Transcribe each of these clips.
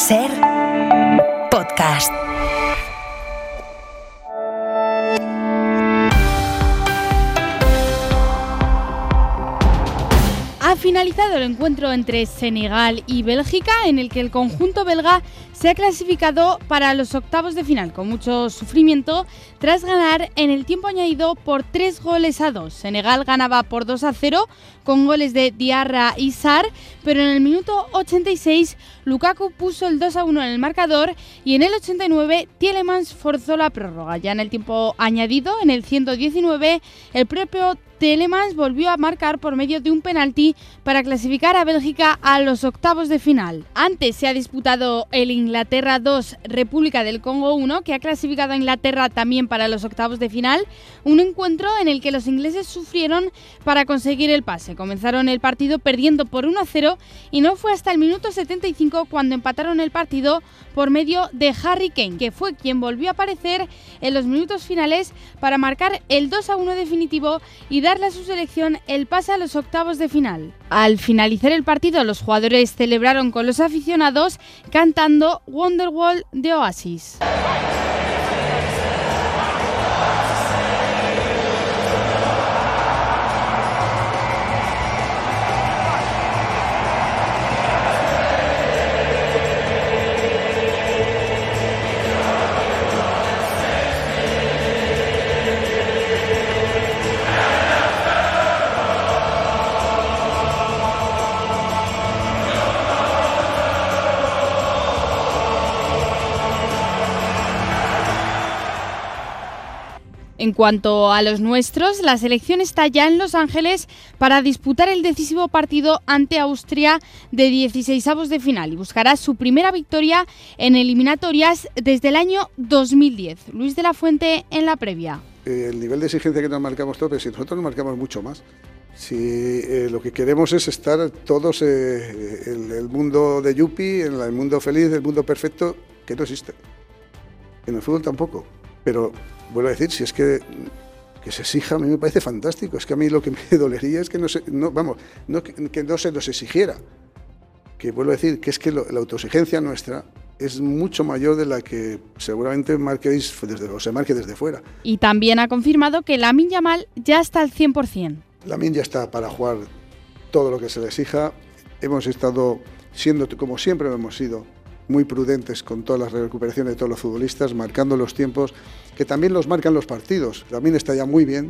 SER Podcast. Ha finalizado el encuentro entre Senegal y Bélgica, en el que el conjunto belga se ha clasificado para los octavos de final con mucho sufrimiento tras ganar en el tiempo añadido por 3-2. Senegal ganaba por 2-0 con goles de Diarra y Sarr, pero en el minuto 86 Lukaku puso el 2-1 en el marcador y en el 89 Tielemans forzó la prórroga. Ya en el tiempo añadido, en el 119, el propio Tielemans volvió a marcar por medio de un penalti para clasificar a Bélgica a los octavos de final. Antes se ha disputado el Inglaterra 2, República del Congo 1, que ha clasificado a Inglaterra también para los octavos de final, un encuentro en el que los ingleses sufrieron para conseguir el pase. Comenzaron el partido perdiendo por 1-0 y no fue hasta el minuto 75 cuando empataron el partido por medio de Harry Kane, que fue quien volvió a aparecer en los minutos finales para marcar el 2-1 definitivo y darle a su selección el pase a los octavos de final. Al finalizar el partido, los jugadores celebraron con los aficionados cantando Wonderwall de Oasis. En cuanto a los nuestros, la selección está ya en Los Ángeles para disputar el decisivo partido ante Austria de 16avos de final y buscará su primera victoria en eliminatorias desde el año 2010. Luis de la Fuente en la previa. El nivel de exigencia que nos marcamos todos, pero si nosotros nos marcamos mucho más. Si lo que queremos es estar todos en el mundo de Yupi, en el mundo feliz, el mundo perfecto, que no existe. En el fútbol tampoco, pero vuelvo a decir, si es que se exija, a mí me parece fantástico. Es que a mí lo que me dolería es que no se nos exigiera. Que vuelvo a decir, que es que la autoexigencia nuestra es mucho mayor de la que seguramente se marque desde fuera. Y también ha confirmado que Lamine Yamal ya está al 100%. Lamine ya está para jugar todo lo que se le exija. Hemos estado siendo, como siempre lo hemos sido, muy prudentes con todas las recuperaciones de todos los futbolistas, marcando los tiempos, que también los marcan los partidos. También está ya muy bien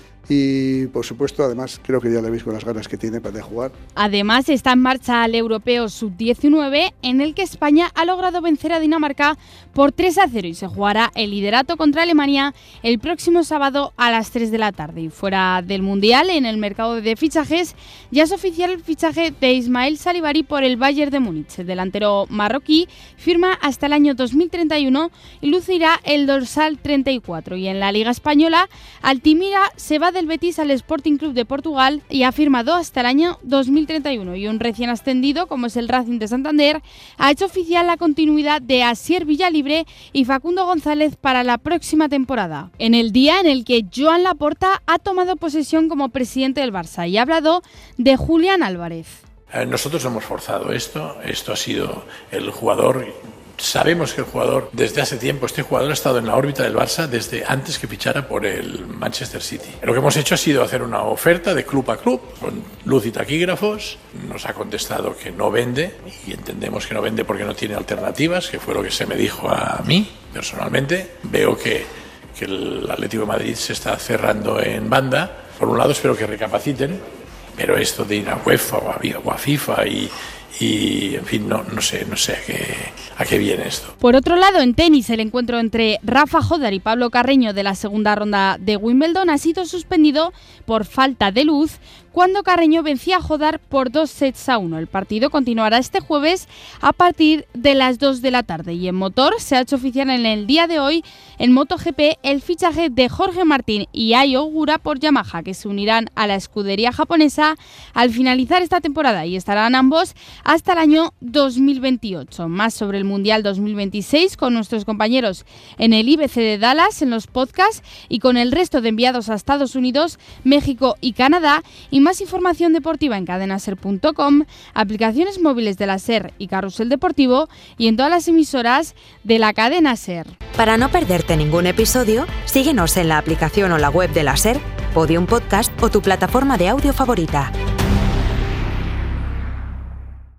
y, por supuesto, además, creo que ya le veis con las ganas que tiene para jugar. Además, está en marcha el Europeo Sub-19, en el que España ha logrado vencer a Dinamarca por 3-0 y se jugará el liderato contra Alemania el próximo sábado a las 3 de la tarde. Y fuera del Mundial, en el mercado de fichajes, ya es oficial el fichaje de Ismael Salibari por el Bayern de Múnich. El delantero marroquí firma hasta el año 2031 y lucirá el dorsal 34. Y en la Liga Española, Altimira se va del Betis al Sporting Club de Portugal y ha firmado hasta el año 2031. Y un recién ascendido, como es el Racing de Santander, ha hecho oficial la continuidad de Asier Villalibre y Facundo González para la próxima temporada. En el día en el que Joan Laporta ha tomado posesión como presidente del Barça y ha hablado de Julián Álvarez. Nosotros no hemos forzado esto ha sido el jugador. Sabemos que el jugador, desde hace tiempo, este jugador ha estado en la órbita del Barça desde antes que fichara por el Manchester City. Lo que hemos hecho ha sido hacer una oferta de club a club, con luz y taquígrafos. Nos ha contestado que no vende, y entendemos que no vende porque no tiene alternativas, que fue lo que se me dijo a mí, personalmente. Veo que el Atlético de Madrid se está cerrando en banda. Por un lado, espero que recapaciten, pero esto de ir a UEFA o a FIFA y en fin, no sé a qué viene esto. Por otro lado, en tenis, el encuentro entre Rafa Jodar y Pablo Carreño de la segunda ronda de Wimbledon ha sido suspendido por falta de luz cuando Carreño vencía a Jodar por 2-1. El partido continuará este jueves a partir de las 2 de la tarde. Y en motor se ha hecho oficial en el día de hoy en MotoGP el fichaje de Jorge Martín y Ai Ogura por Yamaha, que se unirán a la escudería japonesa al finalizar esta temporada y estarán ambos hasta el año 2028. Más sobre el Mundial 2026 con nuestros compañeros en el IBC de Dallas, en los podcasts, y con el resto de enviados a Estados Unidos, México y Canadá, y más información deportiva en cadenaser.com, aplicaciones móviles de la SER y Carrusel Deportivo y en todas las emisoras de la cadena SER. Para no perderte ningún episodio, síguenos en la aplicación o la web de la SER, Podium Podcast o tu plataforma de audio favorita.